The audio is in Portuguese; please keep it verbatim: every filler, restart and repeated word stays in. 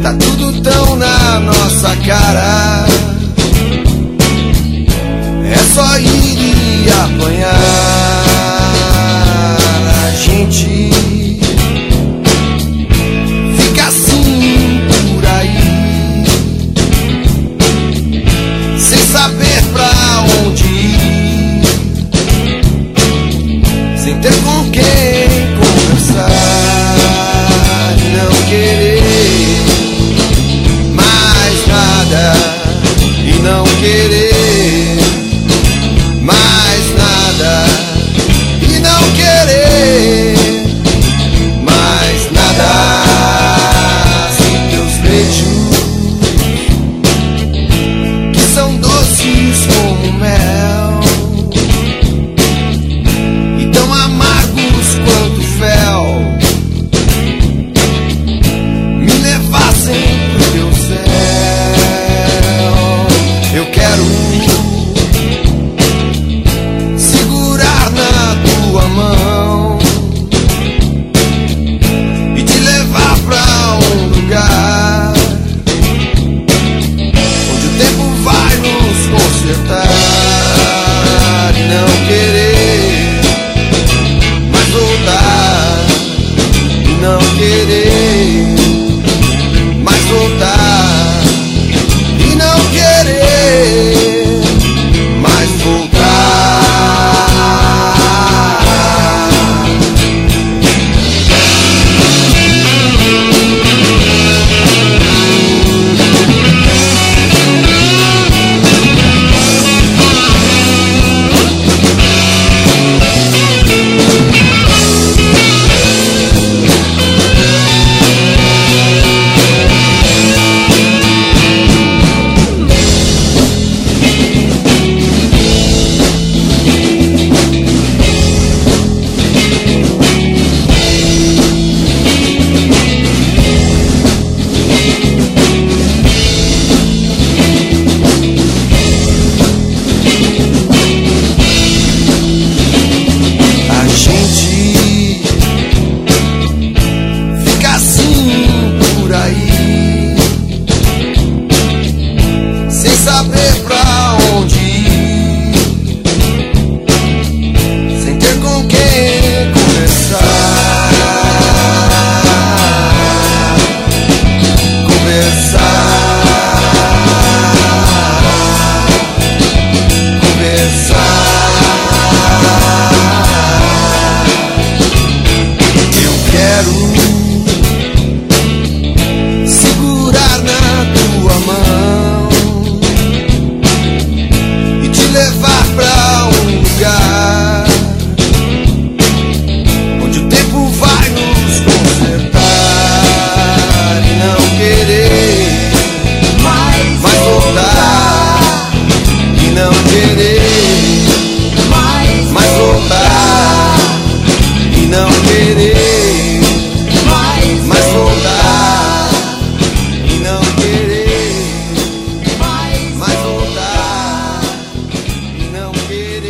Tá tudo tão na nossa cara, é só ir e apanhar. A gente fica assim por aí, sem saber pra onde ir, sem ter com quem conversar, não querer mais nada e não querer mais nada e não querer mais nada. Sem teus beijos que são doces como mel e tão amargos quanto fel, me levassem pro teu céu. Eu quero segurar na tua mão e te levar pra um lugar onde o tempo vai nos consertar e não querer mais voltar, e não querer mais voltar, e não querer mais voltar. Saber pra onde ir, sem ter com quem conversar, conversar, conversar. Eu quero segurar na tua mão, levar pra um lugar onde o tempo vai nos consertar e não querer mais voltar, e não querer mais voltar, e não querer mais voltar, e não querer mais voltar, não querer.